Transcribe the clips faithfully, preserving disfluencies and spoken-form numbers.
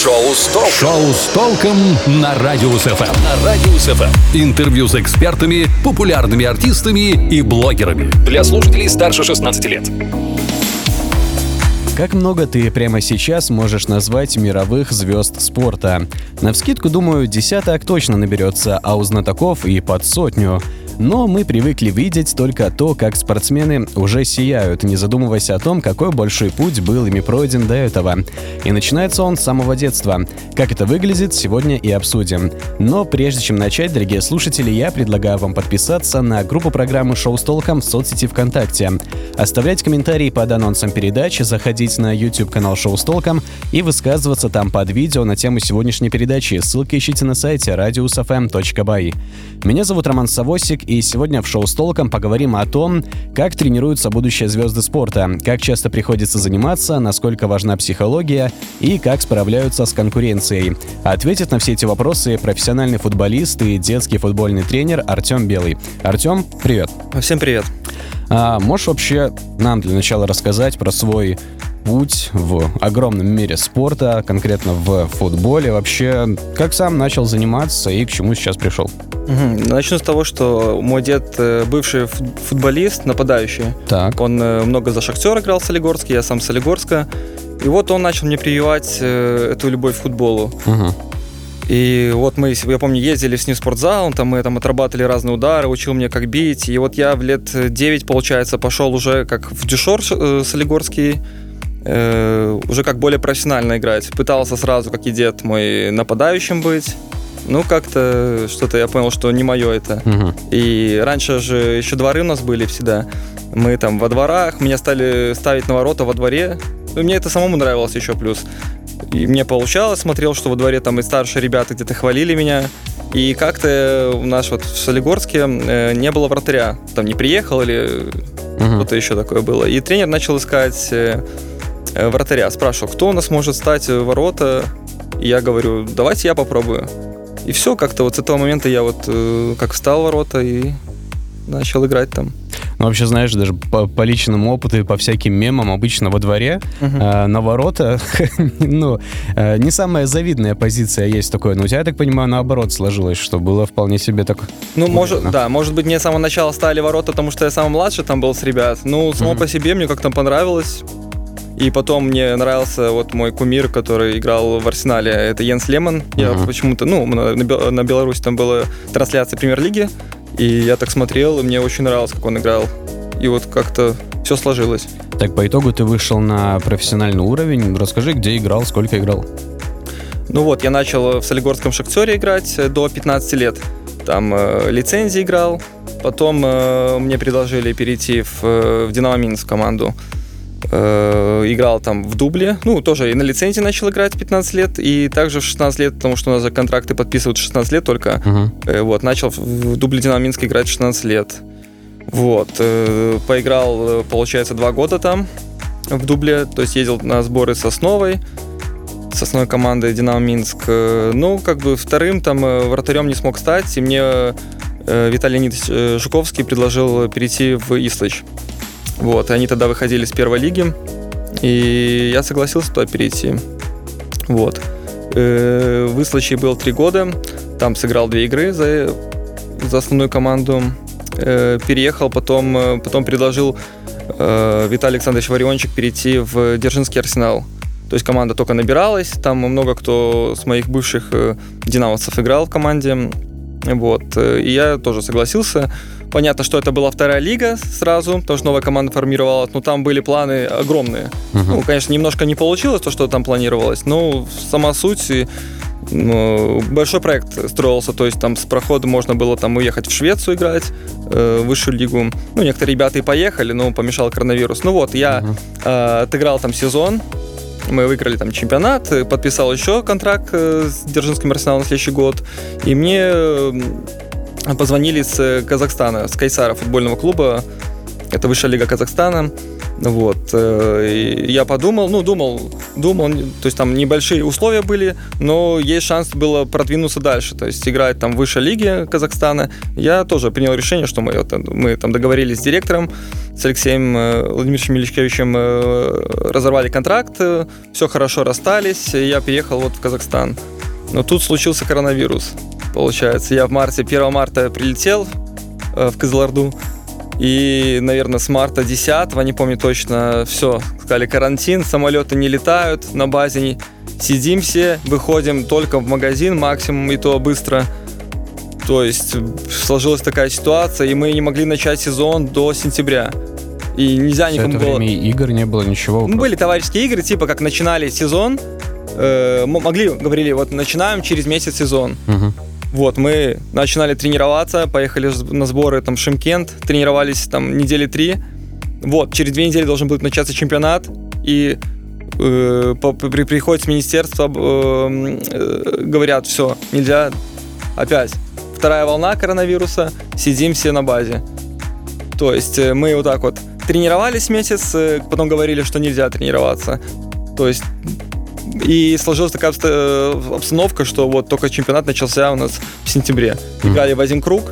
Шоу с толком. Шоу с толком на Радиус ФМ. На Радиус ФМ. Интервью с экспертами, популярными артистами и блогерами. Для слушателей старше шестнадцати лет. Как много ты прямо сейчас можешь назвать мировых звезд спорта? Навскидку, думаю, десяток точно наберется, а у знатоков и под сотню. Но мы привыкли видеть только то, как спортсмены уже сияют, не задумываясь о том, какой большой путь был ими пройден до этого. И начинается он с самого детства. Как это выглядит, сегодня и обсудим. Но прежде чем начать, дорогие слушатели, я предлагаю вам подписаться на группу программы «Шоу с толком» в соцсети ВКонтакте, оставлять комментарии под анонсом передачи, заходить на YouTube-канал «Шоу с толком» и высказываться там под видео на тему сегодняшней передачи. Ссылки ищите на сайте радиус эф эм точка бай. Меня зовут Роман Савосик, и сегодня в «Шоу с толком» поговорим о том, как тренируются будущие звезды спорта, как часто приходится заниматься, насколько важна психология и как справляются с конкуренцией. Ответит на все эти вопросы профессиональный футболист и детский футбольный тренер Артем Белый. Артем, привет. Всем привет. А можешь вообще нам для начала рассказать про свой путь в огромном мире спорта, конкретно в футболе? Вообще, как сам начал заниматься и к чему сейчас пришел? Угу. Начну с того, что мой дед бывший футболист, нападающий. Так. Он много за «Шахтер» играл, Солигорский, я сам с Солигорска. И вот он начал мне прививать эту любовь к футболу. Угу. И вот мы, я помню, ездили с ним в спортзал, там мы там отрабатывали разные удары, учил меня, как бить. И вот я в лет девять, получается, пошел уже как в дюшор Солигорский, э, уже как более профессионально играть. Пытался сразу, как и дед мой, нападающим быть. Ну, как-то что-то я понял, что не мое это. Угу. И раньше же еще дворы у нас были всегда. Мы там во дворах, меня стали ставить на ворота во дворе. И мне это самому нравилось еще плюс. И мне получалось, смотрел, что во дворе там и старшие ребята где-то хвалили меня. И как-то у нас вот в Солигорске э, не было вратаря. Там не приехал или uh-huh. что-то еще такое было. И тренер начал искать э, э, вратаря. Спрашивал, кто у нас может стать в ворота. И я говорю, давайте я попробую. И все, как-то вот с этого момента я вот э, как встал в ворота и начал играть там. Ну, вообще, знаешь, даже по, по личному опыту и по всяким мемам обычно во дворе uh-huh. э, на воротах, ну, э, не самая завидная позиция есть такое. Но у тебя, я так понимаю, наоборот сложилось, что было вполне себе так... Ну, может, да, может быть, мне с самого начала ставили ворота, потому что я самый младший там был с ребят. Ну, само uh-huh. по себе мне как-то понравилось. И потом мне нравился вот мой кумир, который играл в Арсенале, это Йенс Лемон. Я uh-huh. почему-то, ну, на, на Беларуси там была трансляция премьер-лиги, и я так смотрел, и мне очень нравилось, как он играл. И вот как-то все сложилось. Так, по итогу ты вышел на профессиональный уровень. Расскажи, где играл, сколько играл? Ну вот, я начал в Солигорском «Шахтере» играть до пятнадцати лет. Там э, лицензии играл. Потом э, мне предложили перейти в, в «Динамо Минск» команду. Э, играл там в дубле. Ну, тоже и на лицензии начал играть в пятнадцать лет. И также в шестнадцать лет, потому что у нас же контракты подписывают в шестнадцать лет только. Uh-huh. Э, вот, начал в дубле «Динамо Минск» играть в шестнадцать лет. Вот. Э, поиграл, получается, два года там в дубле. То есть ездил на сборы с основой. С основной командой «Динамо Минск». Э, ну, как бы вторым там вратарем не смог стать. И мне э, Виталий Леонидович Жуковский предложил перейти в Ислыч. Вот, они тогда выходили с первой лиги, и я согласился туда перейти. Вот. В Ислыче был три года, там сыграл две игры за, за основную команду. Переехал, потом, потом предложил Виталий Александрович Вариончик перейти в Дзержинский Арсенал. То есть команда только набиралась, там много кто с моих бывших динамовцев играл в команде. Вот. И я тоже согласился. Понятно, что это была вторая лига сразу, потому что новая команда формировалась, но там были планы огромные. Uh-huh. Ну, конечно, немножко не получилось то, что там планировалось, но сама суть, ну, большой проект строился, то есть там с прохода можно было там уехать в Швецию играть, э, в высшую лигу. Ну, некоторые ребята и поехали, но помешал коронавирус. Ну вот, я uh-huh. э, отыграл там сезон, мы выиграли там чемпионат, подписал еще контракт э, с Дзержинским Арсеналом на следующий год, и мне... Э, позвонили с Казахстана, с Кайсара футбольного клуба. Это высшая лига Казахстана. Вот. И я подумал, ну, думал, думал, то есть там небольшие условия были, но есть шанс было продвинуться дальше, то есть играть там в высшей лиге Казахстана. Я тоже принял решение, что мы, мы там договорились с директором, с Алексеем Владимировичем Меличкевичем, разорвали контракт, все хорошо, расстались, и я переехал вот в Казахстан. Но тут случился коронавирус, получается. Я в марте, первого марта прилетел в Кызылорду, и, наверное, с марта десятого, не помню точно, все, сказали карантин, самолеты не летают, на базе сидим все, выходим только в магазин, максимум, и то быстро. То есть сложилась такая ситуация, и мы не могли начать сезон до сентября. И нельзя никому было... Все это время игр не было, ничего? Ну, были товарищеские игры, типа как начинали сезон, э, могли, говорили, вот начинаем через месяц сезон. Угу. Вот, мы начинали тренироваться, поехали на сборы там в Шымкент, тренировались там недели три. Вот, через две недели должен был начаться чемпионат, и э, по, при, приходит с министерства, э, э, говорят, все, нельзя, опять. Вторая волна коронавируса, сидим все на базе. То есть э, мы вот так вот тренировались месяц, э, потом говорили, что нельзя тренироваться. То есть... И сложилась такая обстановка, что вот только чемпионат начался у нас в сентябре. Играли в один круг.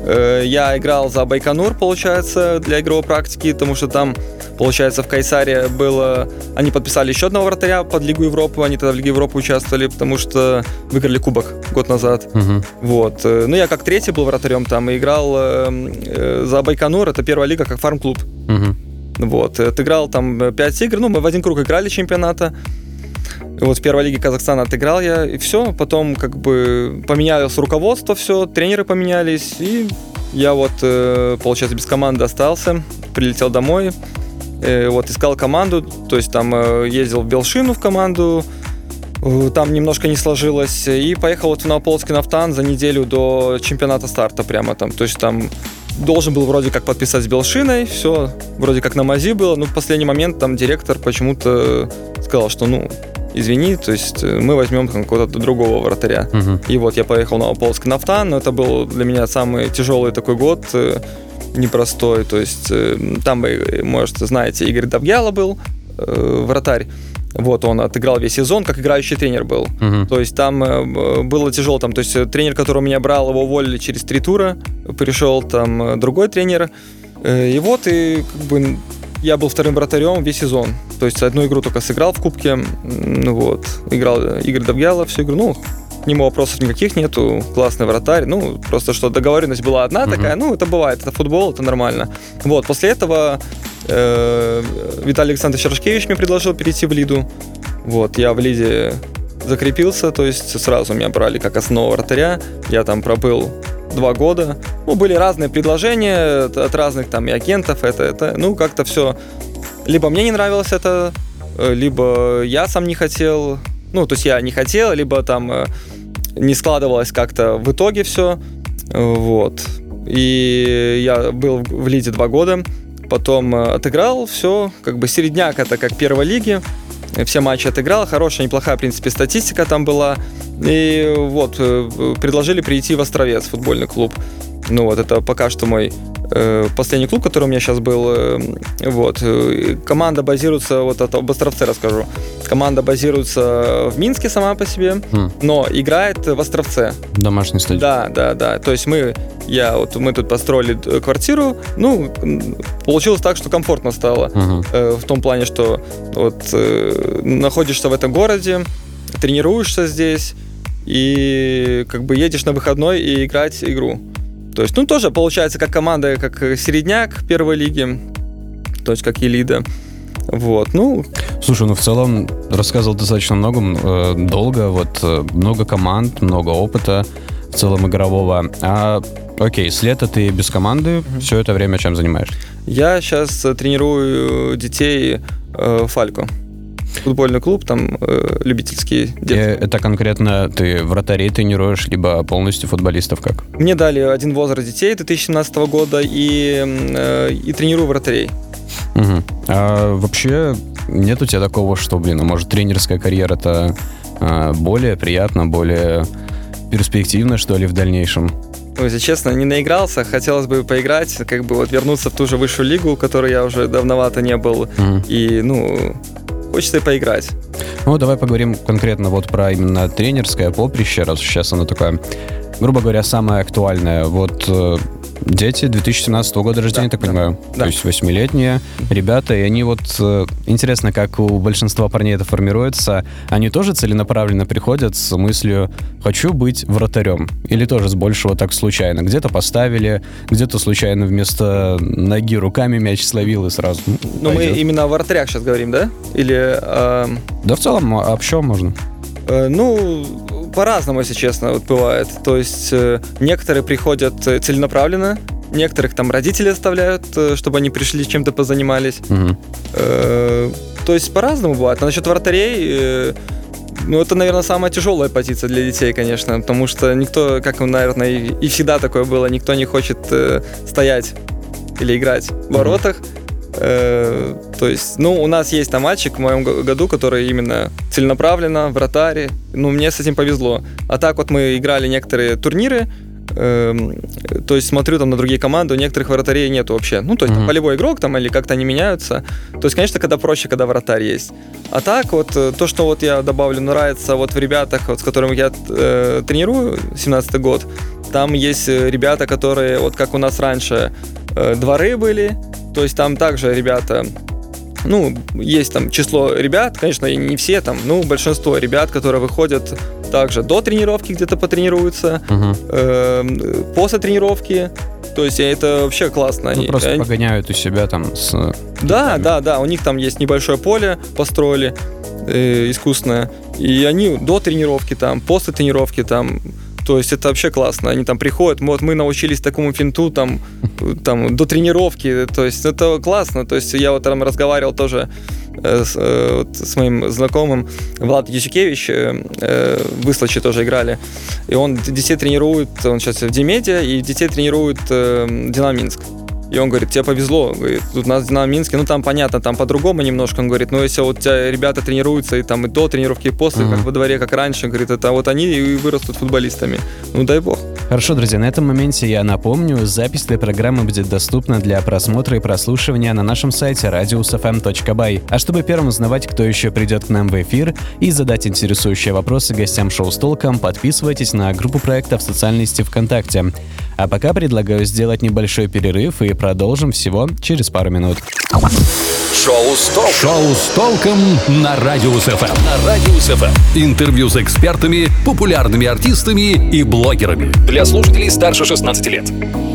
Я играл за Байконур, получается, для игровой практики, потому что там, получается, в Кайсаре было... Они подписали еще одного вратаря под Лигу Европы, они тогда в Лиге Европы участвовали, потому что выиграли кубок год назад. Uh-huh. Вот. Ну, я как третий был вратарем там и играл за Байконур, это первая лига, как фарм-клуб. Uh-huh. Вот. Отыграл там пять игр, ну, мы в один круг играли чемпионата. Вот в первой лиге Казахстана отыграл я, и все. Потом как бы поменялось руководство, все, тренеры поменялись, и я вот, получается, без команды остался, прилетел домой, вот, искал команду, то есть там ездил в Белшину в команду, там немножко не сложилось, и поехал вот в Новополоцкий Нафтан за неделю до чемпионата старта прямо там, то есть там должен был вроде как подписать с Белшиной, все вроде как на мази было, но в последний момент там директор почему-то сказал, что ну... Извини, то есть мы возьмем какого-то другого вратаря. Uh-huh. И вот я поехал на Новополоцкий Нафтан, но это был для меня самый тяжелый такой год, непростой. То есть там, вы, может, знаете, Игорь Давгяла был, вратарь. Вот он отыграл весь сезон, как играющий тренер был. Uh-huh. То есть там было тяжело. Там, то есть тренер, который меня брал, его уволили через три тура. Пришел там другой тренер. И вот, и как бы... Я был вторым вратарем весь сезон. То есть одну игру только сыграл в кубке. Ну вот. Играл Игорь Давгяла всю игру. Ну, к нему вопросов никаких нету. Классный вратарь. Ну, просто что договоренность была одна uh-huh. такая. Ну, это бывает. Это футбол, это нормально. Вот. После этого э, Виталий Александрович Рашкевич мне предложил перейти в Лиду. Вот. Я в Лиде закрепился. То есть сразу меня брали как основного вратаря. Я там пробыл два года. Ну, были разные предложения от разных там и агентов. Это, это, ну, как-то все... Либо мне не нравилось это, либо я сам не хотел. Ну, то есть я не хотел, либо там не складывалось как-то в итоге все. Вот. И я был в Лиде два года. Потом отыграл все. Как бы середняк, это как первой лиги. Все матчи отыграл. Хорошая, неплохая, в принципе, статистика там была. И вот, предложили прийти в Островец, футбольный клуб. Ну вот, это пока что мой э, последний клуб, который у меня сейчас был. Э, вот. Команда базируется, вот это об Островце расскажу. Команда базируется в Минске сама по себе, mm. но играет в Островце. Домашний стадион. Да, да, да. То есть мы, я, вот, мы тут построили квартиру. Ну, получилось так, что комфортно стало. Uh-huh. Э, в том плане, что вот, э, находишься в этом городе, тренируешься здесь и как бы едешь на выходной и играть игру. То есть, ну, тоже получается как команда, как середняк первой лиги, то есть как Элида. Вот, ну... Слушай, ну в целом рассказывал достаточно много, э, долго, вот э, много команд, много опыта в целом игрового. А, окей, с лета ты без команды, mm-hmm. все это время чем занимаешься? Я сейчас тренирую детей э, Фалько. Футбольный клуб, там э, любительские дети. Это конкретно ты вратарей тренируешь, либо полностью футболистов как? Мне дали один возраст детей две тысячи семнадцатого года и, э, и тренирую вратарей. Угу. А вообще нет у тебя такого, что, блин, ну, может, тренерская карьера-то э, более приятна, более перспективна, что ли, в дальнейшем? Ну, если честно, не наигрался, хотелось бы поиграть, как бы вот вернуться в ту же высшую лигу, в которой я уже давновато не был, mm-hmm. и, ну, хочется и поиграть. Ну, давай поговорим конкретно вот про именно тренерское поприще, раз сейчас оно такое, грубо говоря, самое актуальное. Вот дети две тысячи семнадцатого года рождения, да, так понимаю, да. То есть восьмилетние ребята, и они вот, интересно, как у большинства парней это формируется, они тоже целенаправленно приходят с мыслью «хочу быть вратарем», или тоже с большего так случайно, где-то поставили, где-то случайно вместо ноги руками мяч словил и сразу Ну, мы именно о вратарях сейчас говорим, да? Или... Э... Да, в целом, общо можно. Э, ну... По-разному, если честно, вот бывает. То есть э, некоторые приходят целенаправленно, некоторых там родители оставляют, э, чтобы они пришли, чем-то позанимались. Угу. Э, то есть по-разному бывает. А насчет вратарей, э, ну, это, наверное, самая тяжелая позиция для детей, конечно, потому что никто, как, наверное, и, и всегда такое было, никто не хочет э, стоять или играть в воротах. Э, то есть, ну, у нас есть там мальчик в моем году, который именно целенаправленно, вратарь. Ну, мне с этим повезло. А так вот мы играли некоторые турниры, э, то есть смотрю там на другие команды, у некоторых вратарей нету вообще. Ну, то есть mm-hmm. там полевой игрок там или как-то они меняются. То есть, конечно, когда проще, когда вратарь есть. А так вот, то, что вот я добавлю, нравится вот в ребятах, вот, с которыми я э, тренирую, семнадцатый год, там есть ребята, которые, вот как у нас раньше, э, дворы были. То есть там также ребята, ну, есть там число ребят, конечно, и не все там, ну, большинство ребят, которые выходят также до тренировки, где-то потренируются, uh-huh. э, после тренировки, то есть это вообще классно. Ну, они, просто они... погоняют у себя там с... Да, да, да, у них там есть небольшое поле, построили э, искусственное, и они до тренировки там, после тренировки там... То есть это вообще классно. Они там приходят, вот мы научились такому финту там, там до тренировки. То есть это классно. То есть я вот там разговаривал тоже э, с, э, вот, с моим знакомым Влад Юсикевич, э, в Выслочи тоже играли. И он детей тренирует, он сейчас в Димеде, и детей тренирует э, Динамо Минск. И он говорит, тебе повезло, говорит, тут у нас Динамо Минске, ну там понятно, там по-другому немножко, он говорит, но если вот у тебя ребята тренируются и там и до тренировки, и после, mm-hmm. как во дворе, как раньше, говорит, это вот они и вырастут футболистами, ну дай бог. Хорошо, друзья, на этом моменте я напомню, запись этой программы будет доступна для просмотра и прослушивания на нашем сайте радиус эф эм точка бай. А чтобы первым узнавать, кто еще придет к нам в эфир и задать интересующие вопросы гостям шоу с толком, подписывайтесь на группу проекта в социальной сети ВКонтакте. А пока предлагаю сделать небольшой перерыв и продолжим всего через пару минут. Шоу с толком. Шоу с толком на Радиус эф эм. На Радиус эф эм. Интервью с экспертами, популярными артистами и блогерами. Для слушателей старше шестнадцати лет.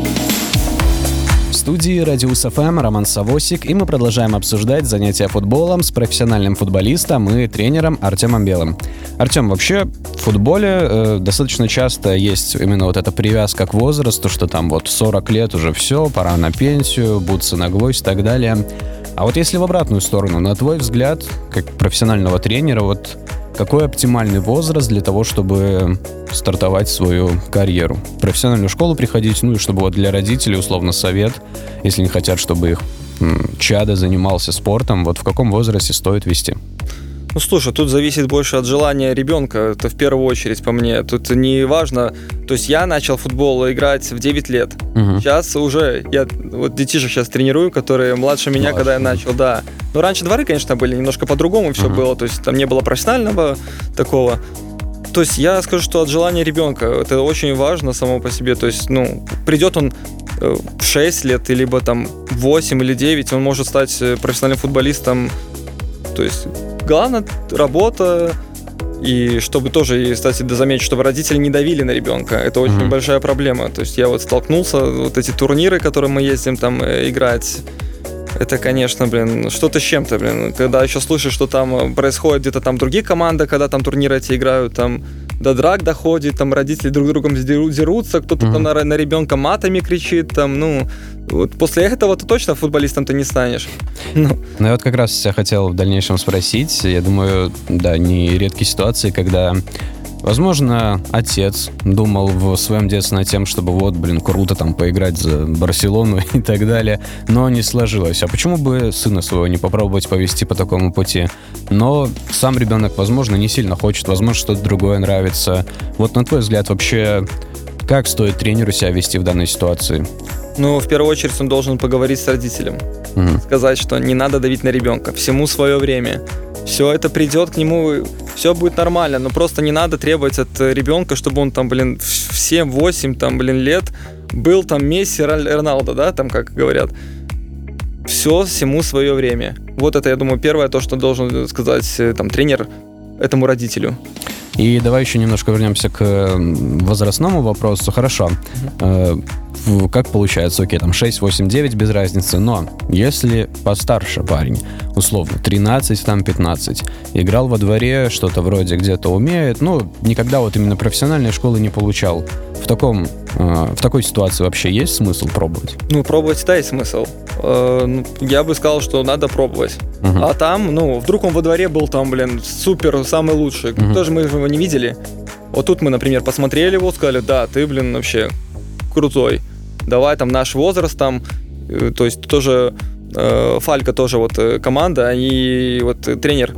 В студии Радиус эф эм Роман Савосик, и мы продолжаем обсуждать занятия футболом с профессиональным футболистом и тренером Артемом Белым. Артем, вообще в футболе э, достаточно часто есть именно вот эта привязка к возрасту, что там вот сорок лет уже все, пора на пенсию, бутсы на гвоздь и так далее. А вот если в обратную сторону, на твой взгляд, как профессионального тренера, вот какой оптимальный возраст для того, чтобы стартовать свою карьеру? В профессиональную школу приходить, ну и чтобы вот для родителей, условно, совет, если не хотят, чтобы их м, чадо занимался спортом, вот в каком возрасте стоит вести? Ну, слушай, тут зависит больше от желания ребенка, это в первую очередь по мне. Тут не важно, то есть я начал в футбол играть в девять лет. Угу. Сейчас уже, я вот детишек сейчас тренирую, которые младше меня, младше. Когда я начал, да. Но раньше дворы, конечно, были немножко по-другому все угу. было, то есть там не было профессионального такого. То есть я скажу, что от желания ребенка, это очень важно само по себе, то есть, ну, придет он в шесть лет, либо там восемь или девять, он может стать профессиональным футболистом, то есть... Главное, работа, и чтобы тоже, кстати, заметить, чтобы родители не давили на ребенка. Это очень mm-hmm. большая проблема. То есть я вот столкнулся, вот эти турниры, которые мы ездим там играть, это, конечно, блин, что-то с чем-то, блин. Когда еще слышишь, что там происходит где-то там другие команды, когда там турниры эти играют, там до драк доходит, там родители друг с другом дерутся, кто-то mm-hmm. там на, на ребенка матами кричит, там, ну, вот после этого ты точно футболистом ты не станешь. Ну. ну, я вот как раз я хотел в дальнейшем спросить, я думаю, да, не редкие ситуации, когда, возможно, отец думал в своем детстве над тем, чтобы вот, блин, круто там поиграть за Барселону и так далее, но не сложилось. А почему бы сына своего не попробовать повести по такому пути? Но сам ребенок, возможно, не сильно хочет, возможно, что-то другое нравится. Вот на твой взгляд, вообще Как стоит тренеру себя вести в данной ситуации? Ну, в первую очередь, он должен поговорить с родителем. Mm-hmm. Сказать, что не надо давить на ребенка. Всему свое время. Все это придет к нему, все будет нормально. Но просто не надо требовать от ребенка, чтобы он там, блин, в семь-восемь там, блин, лет был там Месси, Роналдо, да, там, как говорят. Все всему свое время. Вот это, я думаю, первое, то, что должен сказать там тренер этому родителю. И давай еще немножко вернемся к возрастному вопросу. Хорошо. Mm-hmm. Э, как получается? Окей, там шесть, восемь, девять, без разницы. Но если постарше парень, условно, тринадцать, там пятнадцать, играл во дворе, что-то вроде где-то умеет, ну, никогда вот именно профессиональной школы не получал. В таком, э, в такой ситуации вообще есть смысл пробовать? Ну, пробовать всегда есть смысл. Э, ну, я бы сказал, что надо пробовать. Uh-huh. А там, ну, вдруг он во дворе был там, блин, супер, самый лучший. Uh-huh. Тоже мы его не видели. Вот тут мы, например, посмотрели его, сказали, да, ты, блин, вообще крутой. Давай там наш возраст там, э, то есть тоже э, Фалька тоже вот э, команда, и вот э, тренер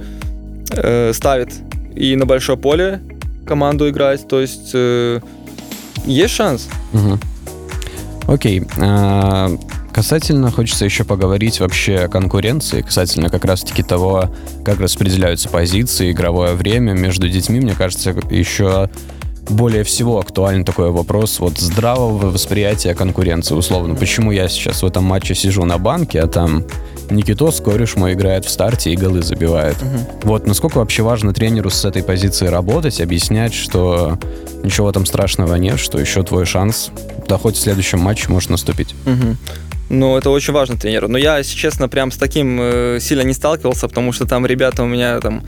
э, ставит и на большое поле команду играть, то есть э, есть шанс. Uh-huh. Окей. А, касательно, хочется еще поговорить вообще о конкуренции, касательно как раз-таки того, как распределяются позиции, игровое время между детьми. Мне кажется, еще более всего актуален такой вопрос вот здравого восприятия конкуренции, условно. Почему я сейчас в этом матче сижу на банке, а там Никитос, кореш мой, играет в старте и голы забивает. Uh-huh. Вот насколько вообще важно тренеру с этой позиции работать, объяснять, что ничего там страшного нет, что еще твой шанс, да хоть в следующем матче может наступить. Uh-huh. Ну, это очень важно тренеру. Но я, если честно, прям с таким э, сильно не сталкивался, потому что там ребята у меня там...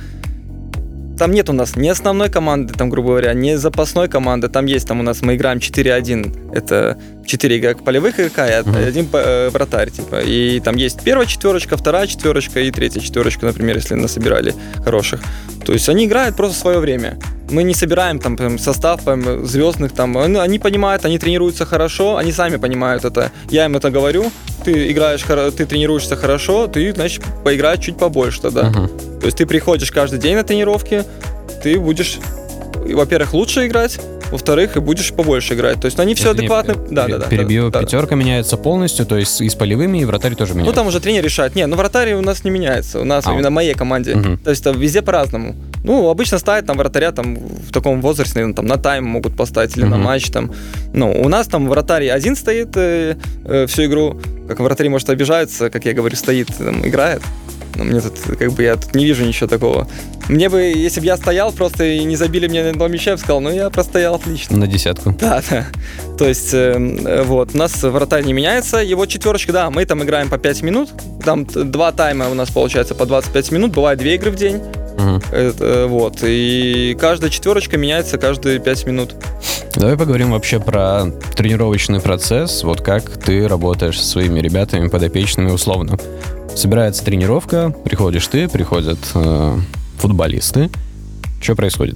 Там нет у нас ни основной команды, там, грубо говоря, ни запасной команды. Там есть, там у нас мы играем четыре один. Это четыре игрока полевых игрока и uh-huh. один э, вратарь, типа. И там есть первая четверочка, вторая четверочка и третья четверочка, например, если насобирали хороших. То есть они играют просто в свое время. Мы не собираем там прям, состав прям, звездных там. Они понимают, они тренируются хорошо, они сами понимают это. Я им это говорю. Ты играешь, ты тренируешься хорошо, ты, значит, поиграй чуть побольше тогда. Uh-huh. То есть ты приходишь каждый день на тренировки, ты будешь, во-первых, лучше играть, во-вторых, и будешь побольше играть. То есть они все адекватно... Пер- да, да, да. Перебью, да, пятерка да. меняется полностью, то есть и с полевыми, и вратарь тоже меняется. Ну, там уже тренер решает. Не, ну вратарь у нас не меняется. У нас а, именно в моей команде. Угу. То есть там везде по-разному. Ну, обычно ставят там вратаря там в таком возрасте, там на тайм могут поставить или угу. на матч там. Ну, у нас там вратарь один стоит э, э, всю игру. Как вратарь может обижается, как я говорю, стоит, там, играет. Но мне тут, как бы, я тут не вижу ничего такого. Мне бы, если бы я стоял просто и не забили мне на два мяча, я бы сказал, ну, я простоял отлично. На десятку. Да, да. То есть, э, вот, у нас вратарь не меняется, его четверочка, да, мы там играем по пять минут, там два тайма у нас получается по двадцать пять минут, бывает две игры в день. Угу. Это, вот, и каждая четверочка меняется каждые пять минут. Давай поговорим вообще про тренировочный процесс, вот как ты работаешь со своими ребятами, подопечными условно. Собирается тренировка, приходишь ты, приходят э, футболисты. Что происходит?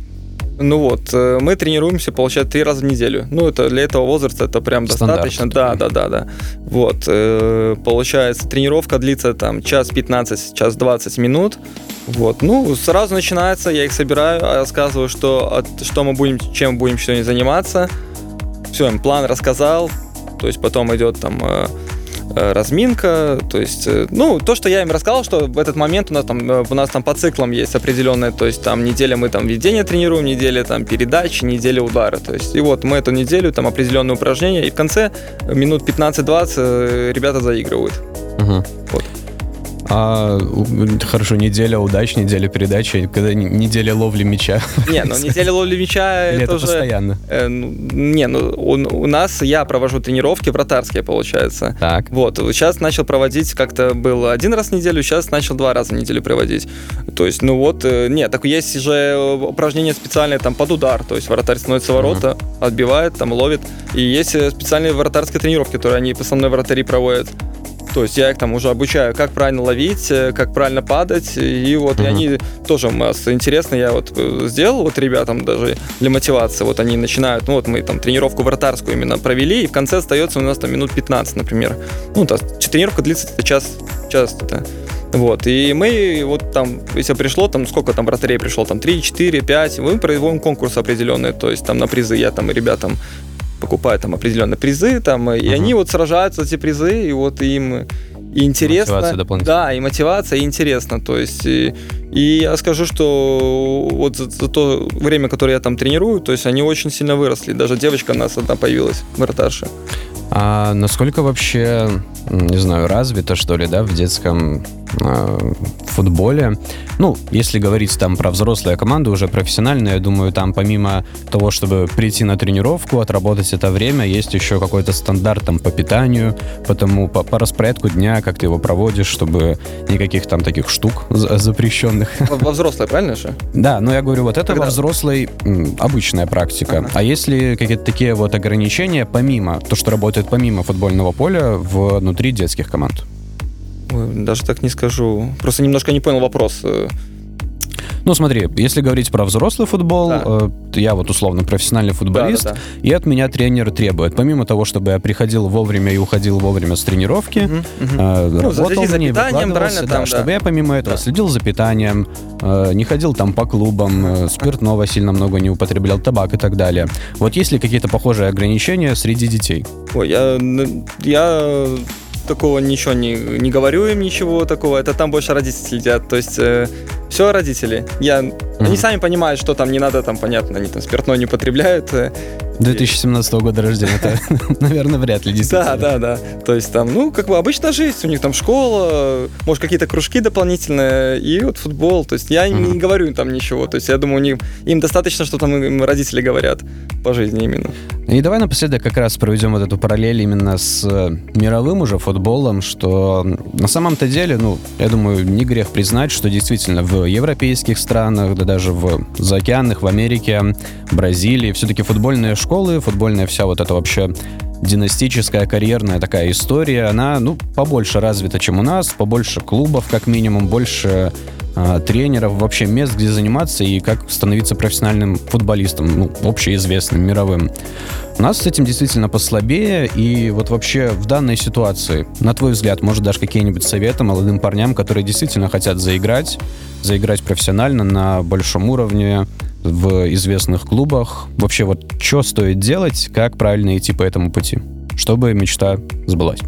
Ну вот, мы тренируемся, получается, три раза в неделю. Ну, это для этого возраста это прям стандарт. Достаточно. Да, да, да, да. Вот, э, получается, тренировка длится там час пятнадцать, час двадцать минут. Вот, ну, сразу начинается, я их собираю, рассказываю, что, от, что мы будем, чем будем сегодня заниматься. Все, им план рассказал, то есть потом идет там... Э, разминка, то есть, ну, то, что я им рассказал, что в этот момент у нас там, у нас там по циклам есть определенные, то есть там неделя мы там введение тренируем, неделя там передачи, неделя удара, то есть, и вот мы эту неделю там определенные упражнения, и в конце минут пятнадцать-двадцать ребята заигрывают. Угу. Вот. А, хорошо, неделя удач, неделя передачи, когда неделя ловли мяча. Не, ну неделя ловли мяча Или это, это уже... постоянно? Э, ну, не, ну у, у нас я провожу тренировки вратарские, получается. Так. Вот, сейчас начал проводить, как-то было один раз в неделю, сейчас начал два раза в неделю проводить. То есть, ну вот, э, нет, так есть же упражнения специальные там под удар, то есть вратарь становится в ворота, uh-huh. отбивает, там ловит. И есть специальные вратарские тренировки, которые они со мной вратари проводят. То есть я их там уже обучаю, как правильно ловить, как правильно падать. И вот uh-huh. и они тоже у нас интересно. Я вот сделал вот ребятам даже для мотивации. Вот они начинают, ну вот мы там тренировку вратарскую именно провели, и в конце остается у нас там минут пятнадцать, например. Ну, то есть тренировка длится час, час это. Вот, и мы вот там, если пришло, там сколько там вратарей пришло, там три, четыре, пять, мы проводим конкурсы определенные, то есть там на призы я там ребятам покупают там определенные призы, там, и uh-huh. они вот сражаются за эти призы, и вот им и интересно. Да, и мотивация, и интересно. То есть, и, и я скажу, что вот за, за то время, которое я там тренирую, то есть они очень сильно выросли. Даже девочка у нас одна появилась, вратарша. А насколько вообще, не знаю, развито, что ли, да, в детском э, футболе? Ну, если говорить там про взрослые команды, уже профессиональные, я думаю, там помимо того, чтобы прийти на тренировку, отработать это время, есть еще какой-то стандарт там по питанию, потому по, по распорядку дня, как ты его проводишь, чтобы никаких там таких штук запрещенных. Во, во взрослой, правильно же? Да, но я говорю, вот это Когда? во взрослой м, обычная практика. Ага. А если какие-то такие вот ограничения, помимо, то, что работает помимо футбольного поля внутри детских команд? Ой, даже так не скажу. Просто немножко не понял вопрос. Ну, смотри, если говорить про взрослый футбол, да. э, я вот условно профессиональный футболист, да, да, да. и от меня тренер требует, помимо того, чтобы я приходил вовремя и уходил вовремя с тренировки, угу, угу. Э, ну, работал за ней, выкладывался, да, там, чтобы да. я помимо этого да. следил за питанием, э, не ходил там по клубам, э, спиртного сильно много не употреблял, табак и так далее. Вот есть ли какие-то похожие ограничения среди детей? Ой, я... я... такого ничего не, не говорю им, ничего такого. Это там больше родители следят. То есть э, все родители. Я, mm-hmm. Они сами понимают, что там не надо, там, понятно, они там спиртное не потребляют. две тысячи семнадцатого года рождения, это, наверное, вряд ли действительно. Да, да, да. То есть там, ну, как бы обычная жизнь, у них там школа, может, какие-то кружки дополнительные, и вот футбол. То есть я mm-hmm. не говорю им там ничего. То есть я думаю, им, им достаточно, что там им родители говорят по жизни именно. И давай напоследок как раз проведем вот эту параллель именно с мировым уже футболом, что на самом-то деле, ну, я думаю, не грех признать, что действительно в европейских странах, да даже в заокеанных, в Америке, Бразилии, все-таки футбольные школы, футбольная вся вот эта вообще династическая, карьерная такая история, она, ну, побольше развита, чем у нас, побольше клубов, как минимум, больше э, тренеров, вообще мест, где заниматься и как становиться профессиональным футболистом, ну, общеизвестным, мировым. У нас с этим действительно послабее, и вот вообще в данной ситуации, на твой взгляд, может, дашь какие-нибудь советы молодым парням, которые действительно хотят заиграть, заиграть профессионально на большом уровне, в известных клубах. Вообще, вот что стоит делать, как правильно идти по этому пути, чтобы мечта сбылась?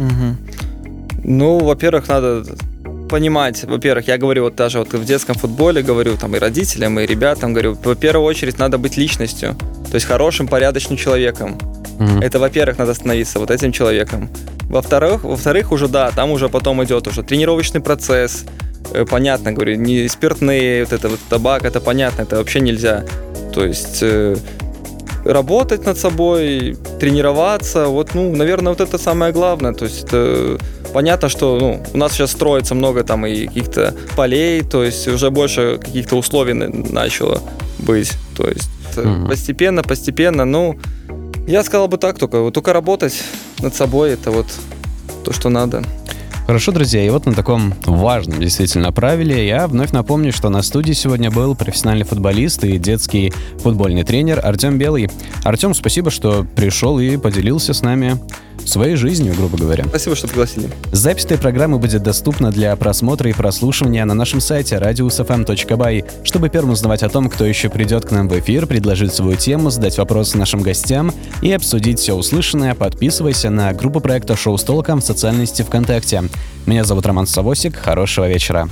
Угу. Ну, во-первых, надо понимать, во-первых, я говорю вот даже вот в детском футболе, говорю там и родителям, и ребятам, говорю, в первую очередь надо быть личностью, то есть хорошим, порядочным человеком. Угу. Это, во-первых, надо становиться вот этим человеком. Во-вторых, во-вторых, уже да, там уже потом идет уже тренировочный процесс. Понятно, говорю, не спиртные, вот это вот табак, это понятно, это вообще нельзя. То есть э, работать над собой, тренироваться, вот, ну, наверное, вот это самое главное. То есть это понятно, что, ну, у нас сейчас строится много там и каких-то полей, то есть уже больше каких-то условий начало быть. То есть mm-hmm. постепенно, постепенно, ну, я сказал бы так только, вот только работать над собой, это вот то, что надо. Хорошо, друзья, и вот на таком важном действительно правиле я вновь напомню, что на студии сегодня был профессиональный футболист и детский футбольный тренер Артем Белый. Артем, спасибо, что пришел и поделился с нами своей жизнью, грубо говоря. Спасибо, что пригласили. Запись этой программы будет доступна для просмотра и прослушивания на нашем сайте radius f m точка by. Чтобы первым узнавать о том, кто еще придет к нам в эфир, предложить свою тему, задать вопросы нашим гостям и обсудить все услышанное, подписывайся на группу проекта «Шоу с толком» в социальной сети ВКонтакте. Меня зовут Роман Савосик. Хорошего вечера.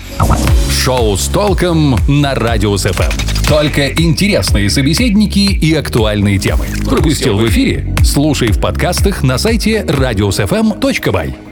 Шоу с толком на Радиус эф эм. Только интересные собеседники и актуальные темы. Пропустил в эфире? Слушай в подкастах на сайте radius f m точка by.